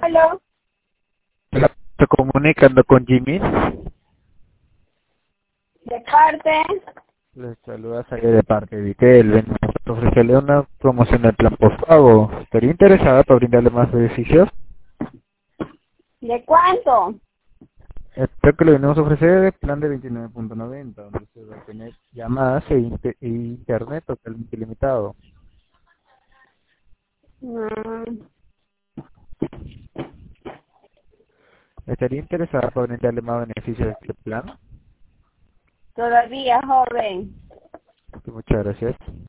Aló, Estoy comunicando con Jimmy. de parte. Les saluda Saya de parte de Vitel. Venimos a ofrecerle una promoción del plan postpago. ¿Estaría interesada para brindarle más beneficios? ¿De cuánto? Esto que le venimos a ofrecer es plan de 29.90, donde usted va a tener llamadas e internet totalmente ilimitado. Mm, ¿Estaría interesada para brindarle más beneficios de este plan? todavía joven. Muchas gracias.